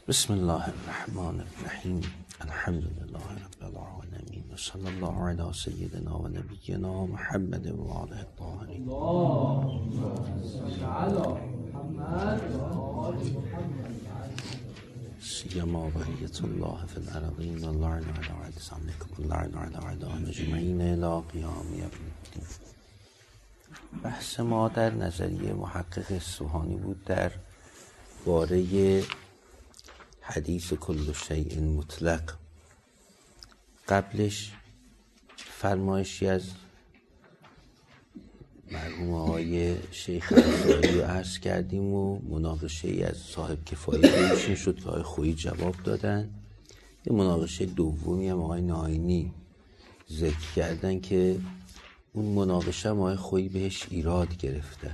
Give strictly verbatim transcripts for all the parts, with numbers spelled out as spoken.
بسم الله الرحمن الرحیم. الحمد لله رب العالمین و صلی الله علی سیدنا و نبینا محمد و آله الطاهرین. سیما بقیة الله فی الارضین و اللعن علی اعدائکم اللعن علی اعدائهم اجمعین الی قیام یوم الدین. بحث ما در نظریه محقق اصفهانی بود در باره حدیث کل شیء مطلق. قبلش فرمایشی از مرحوم آقای شیخ انصاری رو عرض کردیم و مناقشه ای از صاحب کفایی بهشون شد که آقای خویی جواب دادن. یه مناقشه دومی هم آقای ناینی ذکر کردن که اون مناقشه هم آقای خویی بهش ایراد گرفتن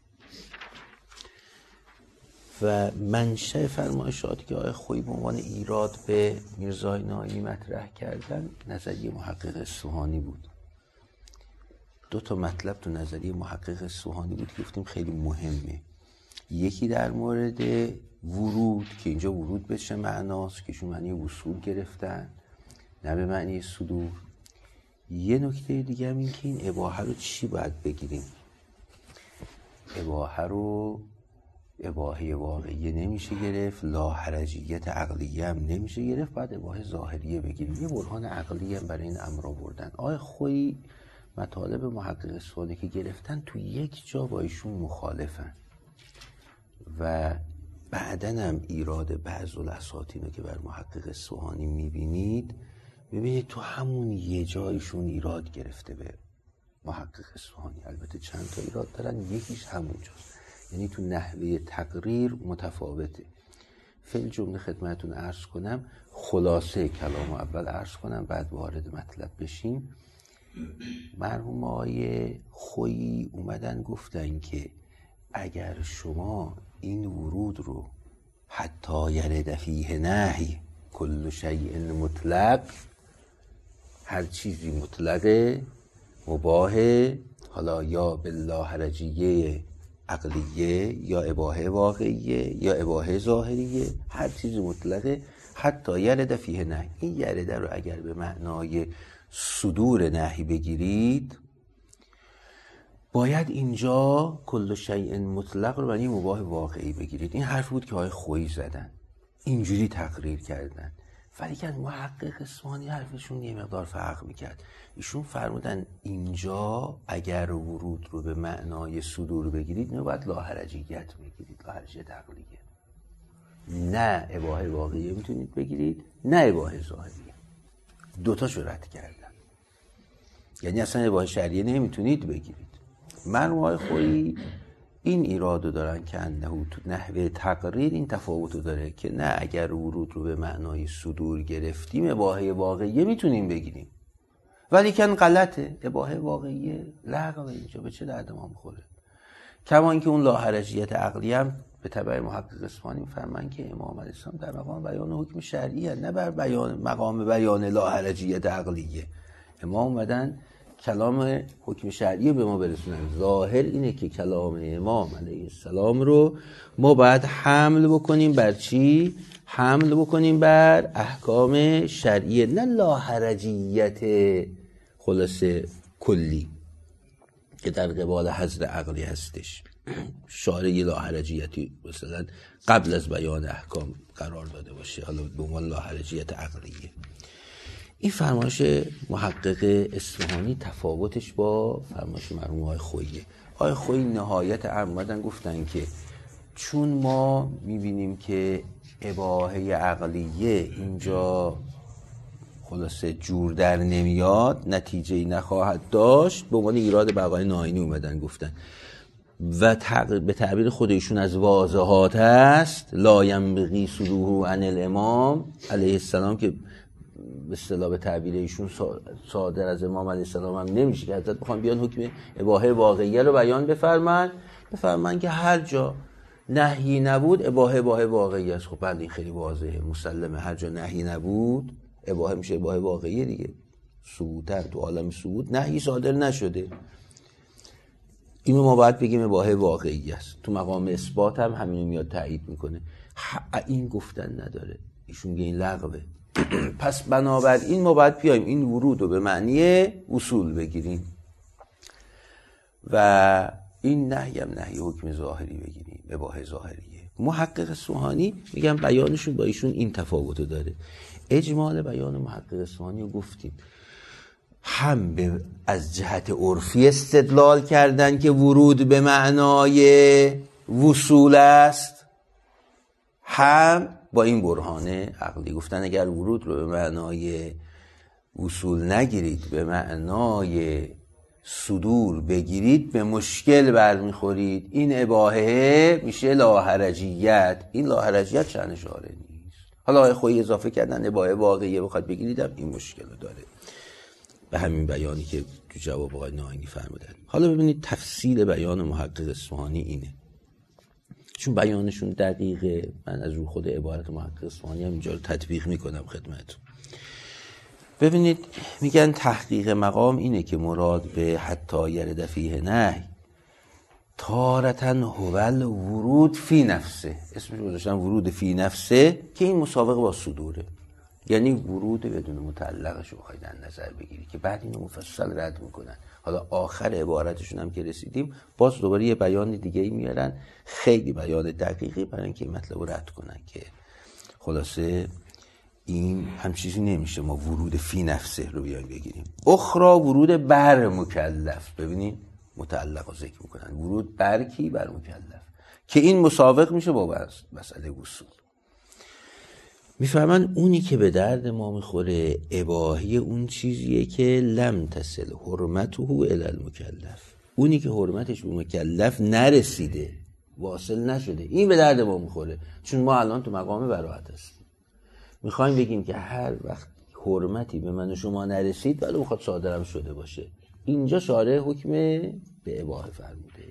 و منشأ فرمایشاتی که آقای خویی به عنوان ایراد به میرزا ناینی مطرح کردن نظریه محقق اصفهانی بود. دو تا مطلب تو نظریه محقق اصفهانی بود که گفتیم خیلی مهمه. یکی در مورد ورود که اینجا ورود به چه معناست که ایشون معنی وصول گرفتن نه به معنی صدور. یه نکته دیگه هم این که این اباحه رو چی باید بگیریم. اباحه رو اباحه واقعیه نمیشه گرفت، لاحرجیت عقلیه هم نمیشه گرفت، بعد اباحه ظاهریه بگیریم. یه برهان عقلی هم برای این امر آوردن. آقای خویی مطالب محقق اصفهانی که گرفتن تو یک جا با ایشون مخالفن و بعدن هم ایراد بعض الاساطین رو که بر محقق اصفهانی میبینید میبینید تو همون یه جایشون ایراد گرفته به محقق اصفهانی. البته چند تا ایراد دارن، یکیش همون جاست، یعنی تو نحوه تقریر متفاوته. فعل جمله خدمتون عرض کنم، خلاصه کلام اول عرض کنم بعد وارد مطلب بشیم. مرحوم آقای خویی اومدن گفتن که اگر شما این ورود رو حتی یرد فیه نهی کل شیء مطلق، هر چیزی مطلقه مباهه، حالا یا باللاحرجیه عقلیه یا اباحه واقعیه یا اباحه ظاهریه، هر چیزی مطلقه حتی یرد فیه نهی. این یرد رو اگر به معنای صدور نهی بگیرید باید اینجا کل شیء مطلق رو برای مباح واقعی بگیرید. این حرف بود که آقای خویی زدن، اینجوری تقریر کردن. ولی که محقق اصفهانی حرفشون یه مقدار فرق میکرد. ایشون فرمودن اینجا اگر ورود رو به معنای صدور بگیرید نه باید لاحرجیت بگیرید، لاحرجیت عقلیه، نه اباحه واقعیه میتونید بگیرید نه اباحه ظاهریه. دوتاشو رد کردن، یعنی اصلا اباحه شرعیه نمیتونید بگیرید. مرحوم آقای خویی این ایرادو دارن که انه تو نحوه تقریر این تفاوتو داره که نه اگر ورود رو به معنای صدور گرفتیم اباحه واقعیه میتونیم بگیریم، ولی کن غلطه، اباحه واقعیه لغوه، اینجا به چه درد ما میخوره. کما اینکه اون لاحرجیت عقلی هم به تبع محقق اصفهانی فرمان که امام علیه السلام در مقام بیان حکم شرعی هست، نه بر بیان مقام بیان لاحرجیت عقلیه. امام اومدن کلام حکم شرعی به ما برسونن. ظاهر اینه که کلام امام علیه السلام رو ما باید حمل بکنیم بر چی؟ حمل بکنیم بر احکام شرعیه، نه لاحرجیت خلاصه کلی که در قبال حظر عقلی هستش. شارع یه لاحرجیتی مثلا قبل از بیان احکام قرار داده باشه، حالا به عنوان لاحرجیت عقلیه. این فرمایش محقق اصفهانی تفاوتش با فرمایش مرحوم آقای خویی. آقای خویی نهایت امر اومدن گفتن که چون ما میبینیم که اباحه عقلیه اینجا خلاصه جور در نمیاد، نتیجه‌ای نخواهد داشت، به عنوان ایراد به آقای ناینی اومدن گفتن و به تعبیر خودشون از واضحات هست لا ینبغی صدوره عن الامام علیه السلام، که به اصطلاح به تعبیر ایشون صادر از امام علیه السلام هم نمیشه که حضرت بخوام بیان حکم اباحه واقعیه رو بیان بفرمن بفرمن که هر جا نهی نبود اباحه اباحه واقعیه است. خب بعد این خیلی واضحه مسلمه، هر جا نهی نبود اباحه میشه اباحه واقعیه دیگه. ثبوتن تو عالم ثبوت نهی صادر نشده، اینو ما باید بگیم اباحه واقعی است. تو مقام اثبات هم همینو میاد تایید میکنه. این گفتن نداره، ایشون میگه این لغوه. پس بنابراین ما باید بیایم این ورود رو به معنی اصول بگیریم و این نهی هم نهی حکم ظاهری بگیریم، اباحه ظاهریه. محقق اصفهانی میگم بیانشون با ایشون این تفاوت داره. اجمال بیان محقق اصفهانی رو گفتیم، هم به از جهت عرفی استدلال کردن که ورود به معنای وصول است، هم با این برهانه عقلی گفتن اگر ورود رو به معنای وصول نگیرید، به معنای صدور بگیرید، به مشکل برمیخورید. این اباحه میشه لاحرجیت. این لاحرجیت شأن شارع نیست. حالا خودی اضافه کردن اباحه واقعیه بخواد بگیریدم این مشکل رو داره. به همین بیانی که تو جواب آقای ناهنگی فرمودن. حالا ببینید تفصیل بیان محقق اصفهانی اینه، چون بیانشون دقیقه. من از رو خود عبارت محقق اصفهانی هم اینجا رو تطبیق میکنم خدمتتون. ببینید میگن تحقیق مقام اینه که مراد به حتی یرد فیه نهی تارتن هول ورود فی نفسه، اسمش رو گذاشتن ورود فی نفسه، که این مسابقه با صدوره. یعنی ورود بدون متعلقش رو بخواید در نظر بگیری که بعد اینو مفصل رد میکنن. حالا آخر عبارتشون هم که رسیدیم باز دوباره یه بیان دیگه ای میارن، خیلی بیان دقیقی برای اینکه مطلب رو رد کنن که خلاصه این هم چیزی نمیشه ما ورود فی نفسه رو بیایم بگیریم. اخرى ورود بر مکلف. ببینید متعلق رو ذکر میکنن، ورود بر کی؟ بر مکلف، که این مسابق میشه با مسئله وصول. میفهمن اونی که به درد ما میخوره اباحی اون چیزیه که لم تصل حرمته الی المکلف، اونی که حرمتش به مکلف نرسیده، واصل نشده، این به درد ما میخوره. چون ما الان تو مقام براءت هستیم، میخوایم بگیم که هر وقت حرمتی به من و شما نرسید ولی بخواد صادرم شده باشه، اینجا شارع حکم به اباحه فرموده،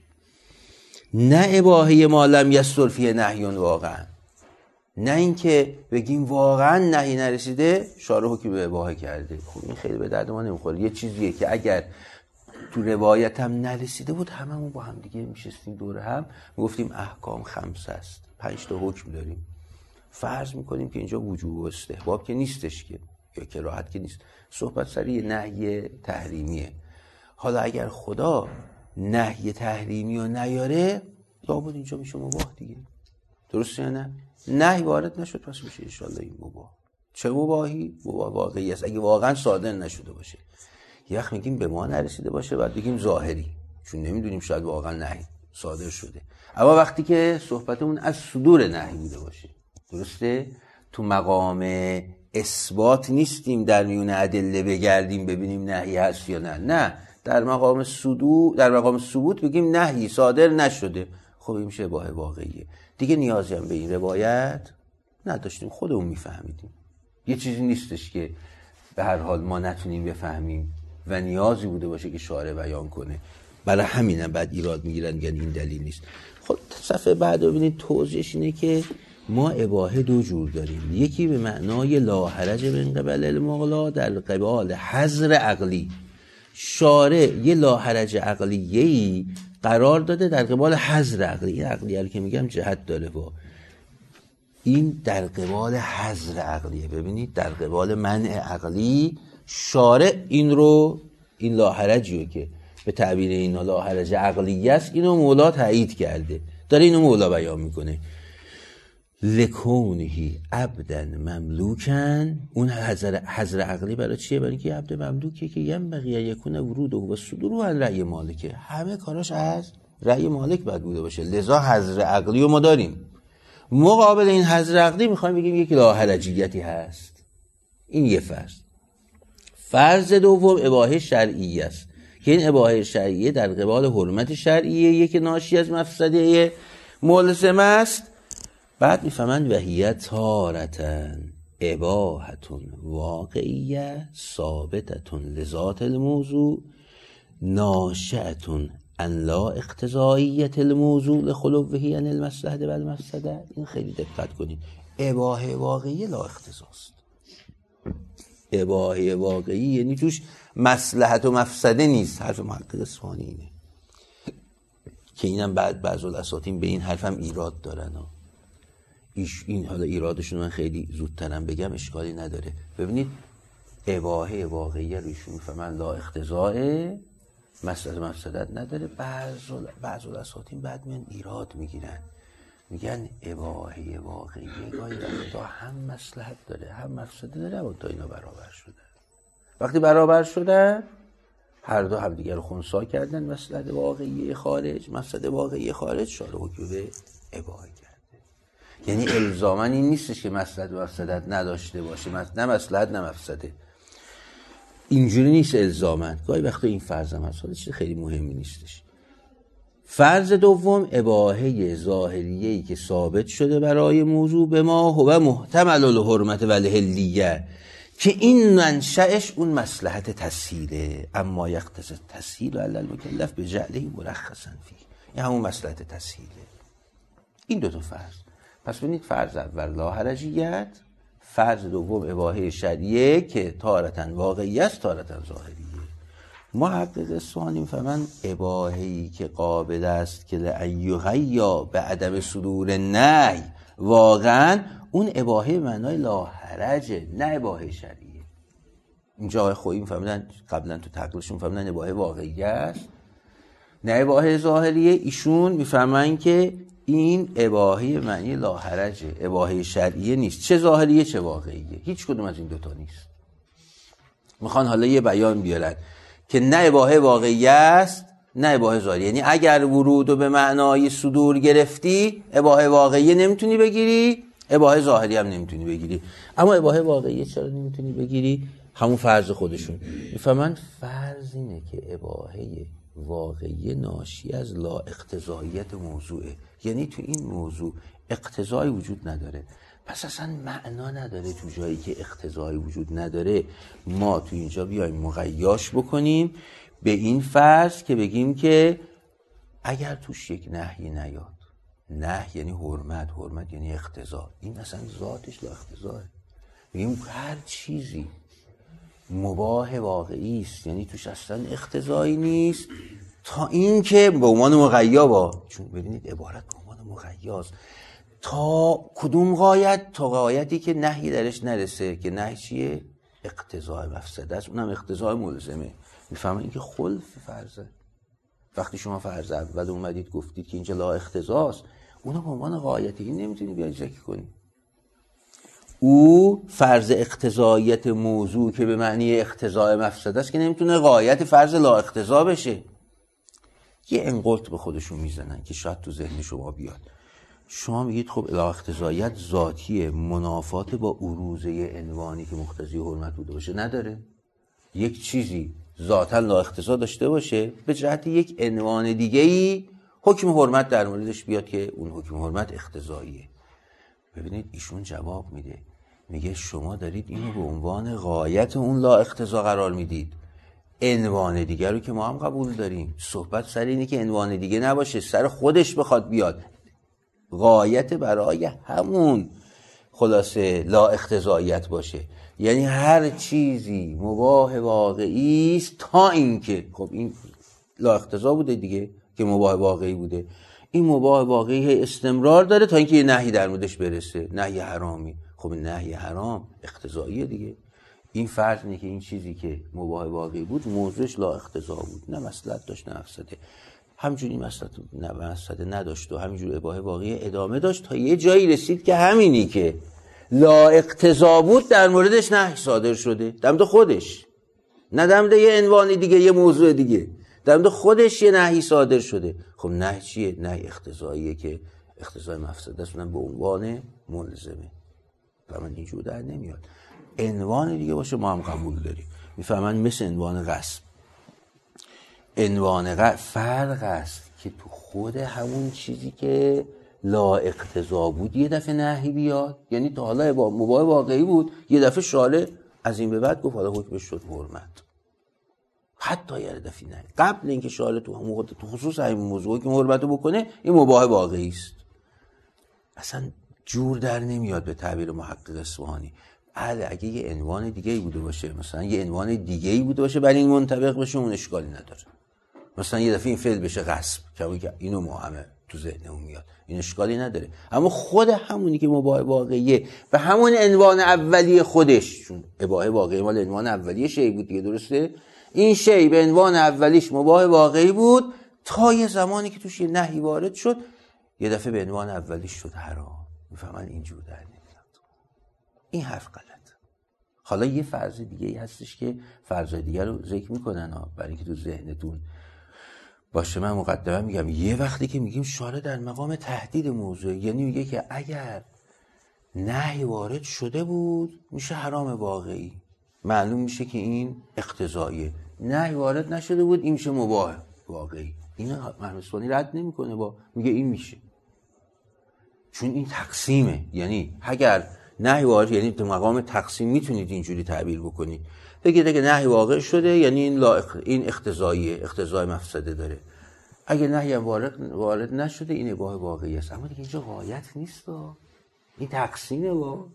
نه اباحه ما لم یصدر فیه نهی واقعا، نه اینکه بگیم واقعا نهی نرسیده شارع حکم به اباحه کرده. خب این خیلی به درد ما نمیخوره. یه چیزیه که اگر تو روایت هم نرسیده بود هممون با هم دیگه میشستیم دور هم میگفتیم احکام خمسه است، پنج تا حکم داریم، فرض میکنیم که اینجا وجوب و استحباب که نیستش که، یا کراهت که نیست، صحبت سر یه نهی تحریمیه. حالا اگر خدا نهی تحریمی رو نیاره لابد اینجا میشه مباح دیگه، درسته یا نه؟ نهی وارد نشد پس میشه انشالله این مباح. چه مباحی؟ مباح واقعی است اگه واقعا صادر نشده باشه. یه وقت میگیم به ما نرسیده باشه بعد بگیم ظاهری، چون نمیدونیم شاید واقعا نهی صادر شده. اما وقتی که صحبتمون از صدور نهی بوده باشه، درسته؟ تو مقام اثبات نیستیم در میون ادله بگردیم ببینیم نهی هست یا نه، نه، در مقام صدور، در مقام ثبوت بگیم نهی صادر نشده. خب این میشه اباحه واقعیه دیگه، نیازی هم به این روایت نداشتیم، خودمون میفهمیدیم. یه چیزی نیستش که به هر حال ما نتونیم بفهمیم و نیازی بوده باشه که شارع بیان کنه. برای همینم بعد ایراد میگیرن میگن این دلیل نیست. خب صفحه بعد ببینید توضیحش اینه که ما اباحه دو جور داریم، یکی به معنای لا حرج من قبل المغلا در قبال حظر عقلی. شارع یه لا حرج عقلیه‌ای قرار داده در قبال حظر عقلی. این عقلیه که میگم جهت داره با این در قبال حظر عقلیه. ببینید در قبال منع عقلی شارع این رو، این لا حرجیه که به تعبیر اینا لا حرج عقلیه است، اینو مولا تایید کرده، داره اینو مولا بیان میکنه. لکونهی عبدن مملوکن، اون حظر حظر عقلی برای چیه؟ برای اینکه عبد مملوکه که یم بقیه یکونه ورود و صدور عن رأی مالکه، همه کاراش از رأی مالک باید بوده باشه، لذا حظر عقلی رو ما داریم. مقابل این حظر عقلی میخوایم بگیم یک لا حرجیتی هست. این یه فرض. فرض دوم اباحه شرعیه است که این اباحه شرعیه در قبال حرمت شرعیه که ناشی از مفسده ملزم است. بعد میفهمن وهیه تارتن اباحتون واقعیه ثابتتون لذات الموضوع ناشئتون ان لا اقتضاییت الموضوع لخلوه عن المصلحه و المفسده. این خیلی دقت کنید، اباحه واقعی لا اقتضاست. اباحه واقعی یعنی توش مصلحت و مفسده نیست. حرف محقق اصفهانی اینه که اینم بعد بعض الاساطین به این حرفم ایراد دارن ها. ایش این حالا ایرادشون من خیلی زودترم بگم اشکالی نداره. ببینید اباحه واقعی رو ایشون میفهمن لا اقتضاء مصلحت مفسدت نداره. بعض بعض الاساطین بعد میان ایراد میگیرن، میگن اباحه واقعی گاهی وقتا هم مصلحت داره هم مفسده داره، اما تا اینا برابر شدن. وقتی برابر شدن هر دو هم دیگر رو خنثی کردن، مصلحت واقعی خارج مفسده واقعی خارج شاره حکم به اباحه کرده. یعنی الزاما این نیستش که مصلحت و مفسدت نداشته باشه، نه مصلحت نه مفسده، اینجوری نیست الزاما. گاهی وقتا این فرض هم هست، چیز خیلی مهمی نیستش. فرض دوم اباحه ظاهریه‌ای که ثابت شده برای موضوع به ما هو محتمل الحرمت و الحلیه، که این منشأش اون مصلحت تسهیله، اما یقتضی التسهیل علی المکلف بجعله مرخصا فیه، این همون مصلحت تسهیله. این دو تا فرض. پس ببینید فرض اول لا حرجیت، فرض دوم اباحه شرعیه که تارتاً واقعی است تارتاً ظاهریه. محقق اصفهانی میفهمن اباحه‌ای که قابل است که لایغیا به عدم صدور نهی، واقعا اون اباحه معنای لا حرجه، نه اباحه شرعیه. اینجا آقای خویی میفهمن قبلا تو تقریرشون میفهمن اباحه واقعی است نه اباحه ظاهریه. ایشون میفهمن که این اباحه معنی لا حرجه، اباحه شرعیه نیست، چه ظاهریه چه واقعیه، هیچ کدوم از این دوتا نیست. میخوان حالا یه بیان بیارن که نه اباحه واقعی است نه اباحه ظاهریه، یعنی اگر ورود رو به معنای صدور گرفتی اباحه واقعی نمیتونی بگیری، اباحه ظاهری هم نمیتونی بگیری. اما اباحه واقعی چرا نمیتونی بگیری؟ همون فرض خودشون میفهمن فرض اینه که اباحه واقعی ناشی از لا اقتضاییت موضوعه، یعنی تو این موضوع اقتضایی وجود نداره، پس اصلا معنا نداره تو جایی که اقتضایی وجود نداره ما تو اینجا بیایم مقیاش بکنیم به این فرض که بگیم که اگر توش یک نهی نیاد، نهی یعنی حرمت، حرمت یعنی اقتضا، این اصلا ذاتش لا اقتضاه، بگیم هر چیزی مباح واقعی است یعنی توش اصلا اقتضایی نیست تا این که به عنوان مقیا با، چون ببینید عبارت به عنوان مقیاست، تا کدوم غایت؟ تا غایتی که نهی درش نرسه، که نهی چیه؟ اقتضای مفسده است، اونم اقتضای ملزمه. میفهمن این که خلف فرضه. وقتی شما فرض اول اومدید گفتید که اینجا لا اقتضاست، اونو به عنوان غایتی این نمیتونی بیای جکی کنی. او فرض اقتضاییت موضوع که به معنی اقتضای مفسده است که نمیتونه غایت فرض لا اقتضا بشه. یه انقلت به خودشون میزنن که شاید تو ذهن شما بیاد. شما میگید خب لا اقتضاییت ذاتیه، منافات با عروضه عنوانی که مقتضی حرمت بوده باشه نداره. یک چیزی ذاتا لا اقتضا داشته باشه به جهت یک عنوان دیگه‌ای حکم حرمت در موردش بیاد که اون حکم حرمت اقتضاییه. ببینید ایشون جواب میده، میگه شما دارید اینو به عنوان غایت اون لا اقتضا قرار میدید، عنوان دیگر رو که ما هم قبول داریم. صحبت سر اینه که عنوان دیگه نباشه، سر خودش بخواد بیاد، غایت برای همون خلاصه لا اقتضاییت باشه، یعنی هر چیزی مباح واقعی است تا اینکه، خب این لا اقتضا بوده دیگه که مباح واقعی بوده، این مباح واقعی استمرار داره تا اینکه یه نهی در موردش برسه، نهی حرامی. خب نهی حرام اقتضاییه دیگه. این فرض اینه که این چیزی که مباح واقعی بود موضوعش لا اقتضا بود، نه مصلحت داشت نه مفسده. همجوری مصلحت نه مفسده نداشت و همینجور اباحه واقعی ادامه داشت تا یه جایی رسید که همینی که لا اقتضا بود در موردش نهی صادر شده، در مورد خودش، نه در مورد یه عنوان دیگه، یه موضوع دیگه، در مورد خودش یه نهی صادر شده. خب نهی چیه؟ نهی اقتضاییه که اقتضای مفسده است، اونم به عنوان ملزمه و من اینجور در نمیاد. عنوان دیگه باشه ما هم قبول داریم. میفهمن مثل عنوان غصب. عنوان غصب فرق است که تو خود همون چیزی که لا اقتضا بود یه دفعه نهی بیاد، یعنی تا حالا مباح واقعی بود یه دفعه شارع از این به بعد گفت حالا حکمش شد حرمت، حتی یه دفعه نهی قبل اینکه شارع تو همون تو خصوص همین موضوعی که حرمتو بکنه این مباح واقعی است. اصلا جور در نمیاد به تعبیر محقق اصفهانی. بله اگه یه عنوان دیگه‌ای بوده باشه، مثلا یه عنوان دیگه‌ای بوده باشه برای این منطبق بشه، اون اشکالی نداره. مثلا یه دفعه این فعل بشه غصب، که اینو ما همه تو ذهنمون میاد، این اشکالی نداره. اما خود همونی که مباح واقعیه و همون عنوان اولیه خودش، چون اباحه واقعی مال عنوان اولیه شی بود دیگه، درسته؟ این شی به عنوان اولیش مباح واقعی بود تا یه زمانی که توش یه نهی وارد شد، یه دفعه به عنوان اولیش شد حرام. میفهمن اینجور در نمیاد. این حرف غلط. حالا یه فرض دیگه ای هستش که فرضای دیگر رو ذکر میکنن ها، برای اینکه تو ذهنتون باشه. من مقدمه میگم یه وقتی که میگیم شارع در مقام تهدید موضوع، یعنی میگه که اگر نهی وارد شده بود میشه حرام واقعی، معلوم میشه که این اقتضاییه. نهی وارد نشده بود این میشه مباح واقعی. این محمد رد نمیکنه، با میگه این میشه، چون این تقسیمه. یعنی اگر نهی وارد، یعنی تو مقام تقسیم میتونید اینجوری تعبیر بکنید، بگید اگه نهی واقع شده یعنی این لائق، این اقتضاییه، اقتضای مفسده داره. اگه نهی وارد وارد نشده این اباحه واقعی است. اما دیگه اینجا غایت نیست، این تقسیمه. با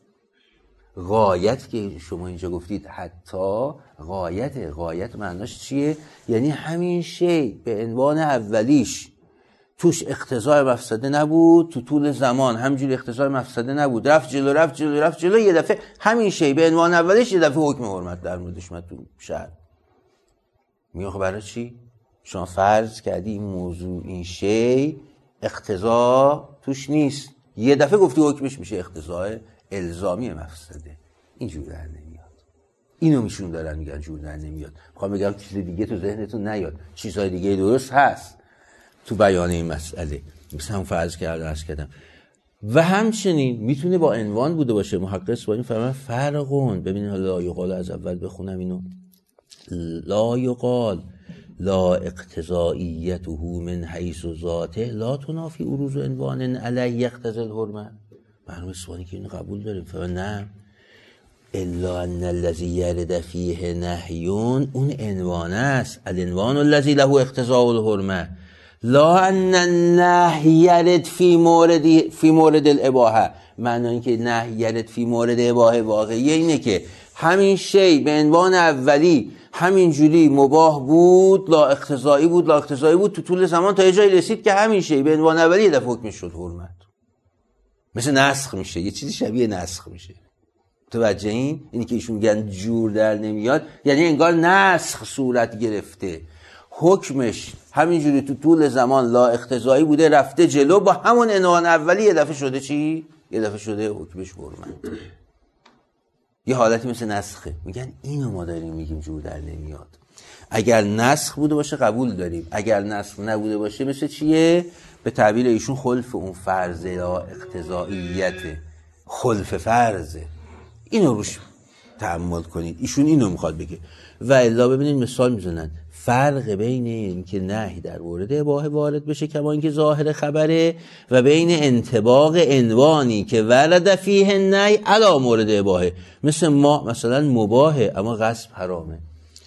غایت که شما اینجا گفتید حتی غایت، غایت معناش چیه؟ یعنی همین شی به عنوان اولیش توش اقتضای مفسده نبود، تو طول زمان همجوری اقتضای مفسده نبود، رفت جلو رفت جلو رفت جلو، یه دفعه همین شی به عنوان اولیش یه دفعه حکم حرمت در موردش اومد تو شرع. میگه خب برای چی؟ شما فرض کردی این موضوع، این شی اقتضا توش نیست، یه دفعه گفتی حکمش میشه اقتضای الزامی مفسده. این جور در نمیاد. اینو میشون دارن میگن جور در نمیاد. میخوام بگم چیز دیگه تو ذهنتون نیاد، چیزهای دیگه درست هست تو بیان این مسئله. مثلا هم فرض کرده عرض کردم. و همچنین میتونه با عنوان بوده باشه. محقق با این فرمان فرقون، ببینید لا یقال، از اول بخونم اینو، لا یقال لا اقتضائیته من حیث ذاته لا تنافی عروض عنوان علیه یقتضی الحرمه. معلومه سوالی که اینو قبول داریم. فرمان نه الا ان الذی یرد فیه نهیون، اون عنوان است، العنوان الذی له اقتضاء الحرمه، لا ان النهی یرد فی مورد فی مورد الاباحه. معنی این که نهی یرد فی مورد اباحه واقعی اینه که همین شی به عنوان اولی همین جوری مباح بود، لا اقتضایی بود، لا اقتضایی بود تو طول زمان تا یه جایی رسید که همین شی به عنوان اولی یه دفعه حکمش شد حرمت. مثل نسخ میشه، یه چیزی شبیه نسخ میشه. متوجه این؟ اینی که ایشون میگن جور در نمیاد، یعنی انگار نسخ صورت گرفته، حکمش همینجوری تو طول زمان لا اقتضایی بوده، رفته جلو، با همون عنوان اولی یه دفعه شده چی؟ یه دفعه شده حکمش حرمت. یه حالتی مثل نسخه. میگن اینو ما داریم میگیم جور در نمیاد. اگر نسخ بوده باشه قبول داریم، اگر نسخ نبوده باشه مثل چیه؟ به تعبیر ایشون خلف اون فرض لا اقتضاییت، خلف فرضه. اینو روش تأمل کنید. ایشون اینو میخواد بگه. و الا ببینید مثال میزنن فرق بین این که نهی در مورد اباحه وارد بشه کما اینکه ظاهر خبره، و بین انطباق عنوانی که ورد فیه النهی علی مورد اباحه. مثل ما مثلا مباحه اما غصب حرامه،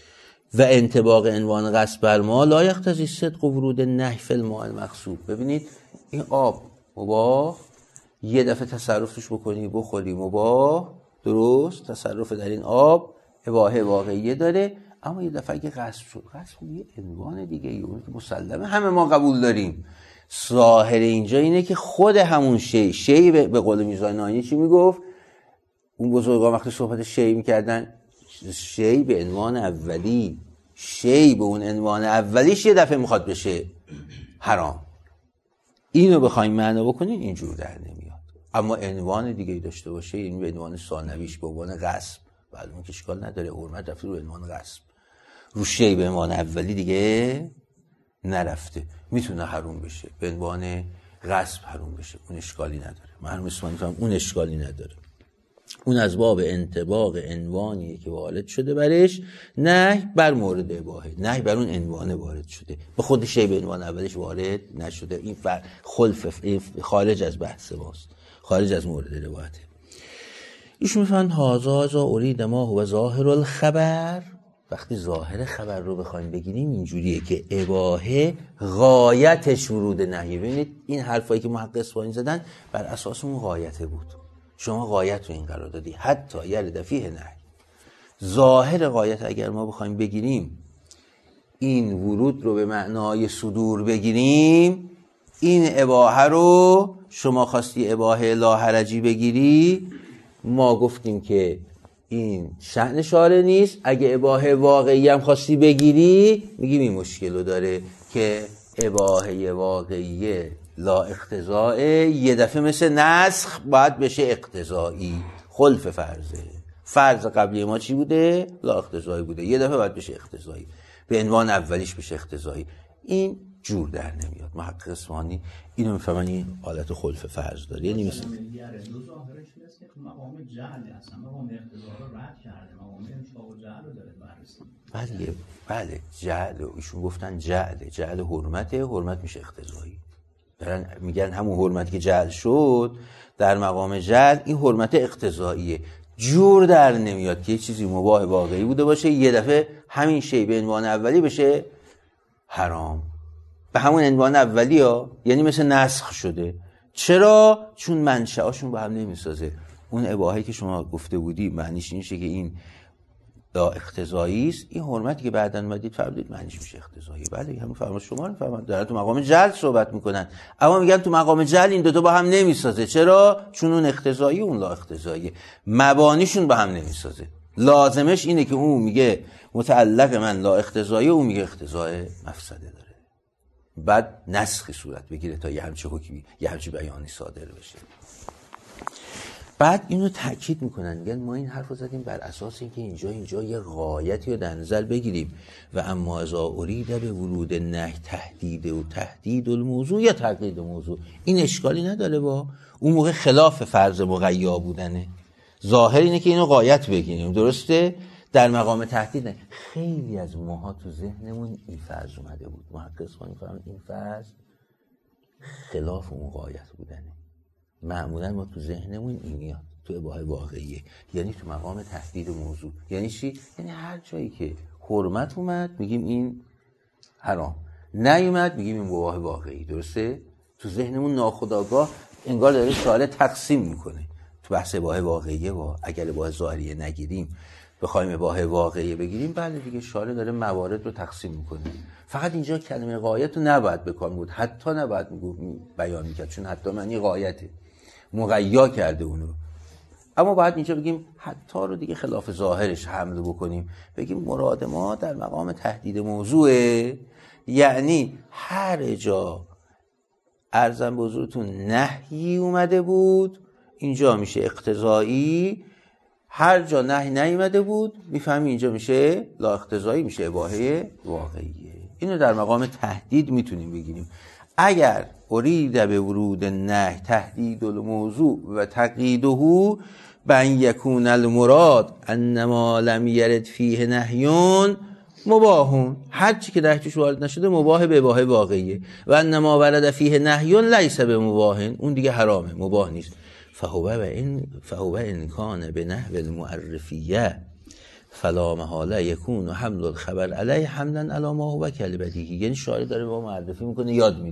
و انطباق عنوان غصب بر ما لا یقتضی صدق ورود النهی فی الماء المغصوب. ببینید این آب مباح، یه دفعه تصرفش بکنی بخوری مباح، درست، تصرف در این آب اباحه واقعیه داره، اما یه دفعه که غصب شد، غصب یه عنوان دیگه ای اون که مسلمه همه ما قبول داریم. ظاهر اینجا اینه که خود همون شی، شی به قول میرزا ناینی چی میگفت؟ اون بزرگان وقتی صحبت شی میکردن، شی به عنوان اولی، شی به اون عنوان اولیش یه دفعه میخواد بشه حرام. اینو بخوایم معنا بکنین اینجور در نمیاد. اما عنوان دیگه داشته باشه، یعنی به عنوان ثانویش به عنوان غصب، ولی اون که اشکال نداره، حرمت رفته رو عنوان غصب، رو شی به عنوان اولی دیگه نرفته، میتونه حرام بشه، به عنوان غصب حرام بشه، اون اشکالی نداره. من میگم اون اشکالی نداره. اون از باب انطباق عنوانیه که وارد شده برش، نه بر مورد اباحه، نه بر اون عنوان وارد شده، به خود شی به عنوان اولش وارد نشده. این خلف خارج از بحث ماست، خارج از مورد روایته. ایشون میفهمن هازا ازا ارید ما هو ظاهر الخبر. وقتی ظاهر خبر رو بخوایم بگیریم اینجوریه که اباحه غایتش ورود نهی. ببینید این حرفایی که محقق اصفهانی زدن بر اساس اون غایته بود. شما غایت رو این قرار دادی، حتی یرد فیه نهی. ظاهر غایت اگر ما بخوایم بگیریم این ورود رو به معنای صدور بگیریم، این اباحه رو شما خواستی اباحه لاحرجی بگیری، ما گفتیم که این شأن شارع نیست. اگه اباحه واقعی هم خواستی بگیری، میگیم این مشکل رو داره که اباحه واقعی لا اقتضائه، یه دفعه مثل نسخ باید بشه اقتضایی. خلف فرضه، فرض قبلی ما چی بوده؟ لا اقتضایی بوده، یه دفعه باید بشه اقتضایی، به عنوان اولیش بشه اقتضایی. این جور در نمیاد. محقق اصفهانی اینو میفهمن این حالت خلف فرض داره. یعنی مثل دو ظاهرش نیست که مقام جهل هستن، مقام اقتضا رو رد کرده، مقام انشاء و جهل رو داره بررسی. بله بله جهل، ایشون گفتن جهل، جهل حرمته، حرمت میشه اقتضایی. دارن میگن همون حرمتی که جهل شد در مقام جهل، این حرمت اقتضاییه. جور در نمیاد که یه چیزی مباح واقعی بوده باشه یه دفعه همین شی به عنوان اولی بشه حرام، به همون عنوان اولی ها، یعنی مثل نسخ شده. چرا؟ چون منشأشون با هم نمیسازه. اون اباحه‌ای که شما گفته بودی معنیش این شه که این لا اقتضایی است، این حرمتی که بعداً اومدید فرمودید معنیش میشه اقتضایی. بله همون فرمایش شما رو فهمن، دارن تو مقام جهل صحبت میکنن، اما میگن تو مقام جهل این دو تا با هم نمیسازه. چرا؟ چون اون اقتضایی اون لا اقتضایی، مبانیشون با هم نمیسازه. لازمش اینه که اون میگه متعلق من لا اقتضایی، اون میگه اقتضای مفسده داره، بعد نسخی صورت بگیره تا یه همچه حکمی، یه همچه بیانی صادر بشه. بعد اینو تأکید میکنن، میگن ما این حرف رو زدیم بر اساس اینکه اینجا اینجا یه غایتی رو در نظر بگیریم و اما اذا ارید به ورود نهی تهدید و تهدید الموضوع یا تقیید موضوع، این اشکالی نداره. با اون موقع خلاف فرض مقیا بودنه. ظاهر اینه که اینو غایت بگیریم، درسته؟ در مقام تهدید نه. خیلی از ماها تو ذهنمون این فرض اومده بود، محقق اصفهانی فهمید این فرض خلاف اون غایت بودنه. معمولا ما تو ذهنمون این میاد تو اباحه واقعیه، یعنی تو مقام تهدید موضوع. یعنی چی؟ یعنی هر جایی که حرمت اومد میگیم این حرام، نیومد میگیم این اباحه واقعی. درسته؟ تو ذهنمون ناخودآگاه انگار داره شارع تقسیم میکنه تو بحث اباحه واقعیه. و اگر اباحه ظاهریه نگیریم بخوایم اباحه واقعیه بگیریم، بله دیگه شارع داره موارد رو تقسیم میکنه. فقط اینجا کلمه غایت رو نباید بکن بود، حتی نباید بیان میکرد، چون حتی معنی غایته، مقیا کرده اونو. اما باید اینجا بگیم حتی رو دیگه خلاف ظاهرش حمل بکنیم، بگیم مراد ما در مقام تهدید موضوعه، یعنی هر جا عرضم به حضورتون نهی اومده بود اینجا میشه اقتضایی، هر جا نهی نیومده بود میفهمی اینجا میشه لا اقتضایی، میشه اباحه واقعیه. اینو در مقام تهدید میتونیم بگیریم. اگر ارید به ورود نهی تهدید الموضوع و تقییده بن یکون المراد انما لم یرد فیه نهیون مباحون، هر چی که در توش وارد نشده مباح به اباحه واقعیه. و انما ورد فیه نهیون لیس به مباحن، اون دیگه حرامه، مباح نیست. فهو ان فهو ان کان به نحو المعرفیه فلا محاله یکون حمل الخبر علیه حملا علی ما هو کالبدیهی. یعنی شاعر داره به ما معرفی میکنه، یاد میده